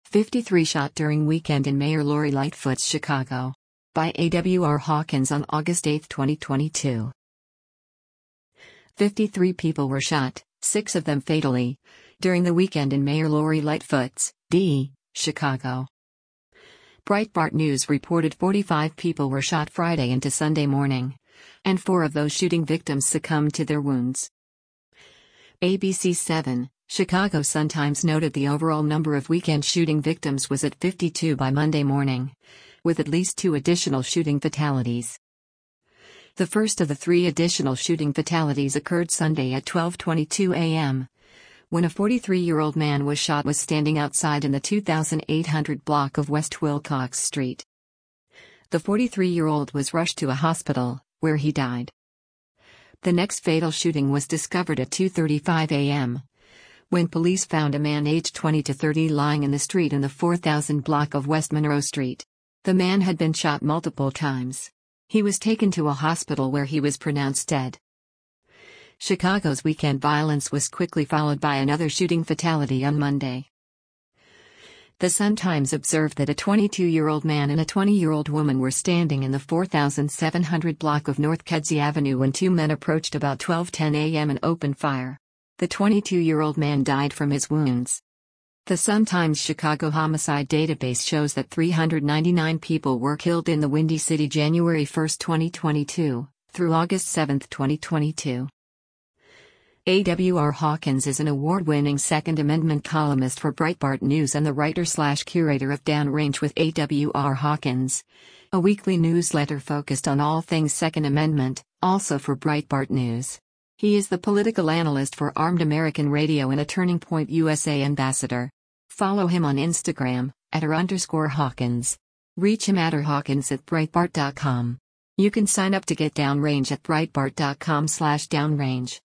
53 shot during weekend in Mayor Lori Lightfoot's Chicago. By A.W.R. Hawkins on August 8, 2022. 53 people were shot, 6 of them fatally, during the weekend in Mayor Lori Lightfoot's, D., Chicago. Breitbart News reported 45 people were shot Friday into Sunday morning, and 4 of those shooting victims succumbed to their wounds. ABC 7, Chicago Sun-Times noted the overall number of weekend shooting victims was at 52 by Monday morning, with at least 2 additional shooting fatalities. The first of the 3 additional shooting fatalities occurred Sunday at 12:22 a.m., when a 43-year-old man was standing outside in the 2800 block of West Wilcox Street. The 43-year-old was rushed to a hospital, where he died. The next fatal shooting was discovered at 2:35 a.m., when police found a man aged 20 to 30 lying in the street in the 4000 block of West Monroe Street. The man had been shot multiple times. He was taken to a hospital where he was pronounced dead. Chicago's weekend violence was quickly followed by another shooting fatality on Monday. The Sun-Times observed that a 22-year-old man and a 20-year-old woman were standing in the 4700 block of North Kedzie Avenue when 2 men approached about 12:10 a.m. and opened fire. The 22-year-old man died from his wounds. The Sun-Times Chicago homicide database shows that 399 people were killed in the Windy City January 1, 2022, through August 7, 2022. A.W.R. Hawkins is an award-winning Second Amendment columnist for Breitbart News and the writer/curator of Downrange with A.W.R. Hawkins, a weekly newsletter focused on all things Second Amendment, also for Breitbart News. He is the political analyst for Armed American Radio and a Turning Point USA ambassador. Follow him on Instagram, @r_Hawkins. Reach him at @Hawkins@Breitbart.com. You can sign up to get Downrange at Breitbart.com/Downrange.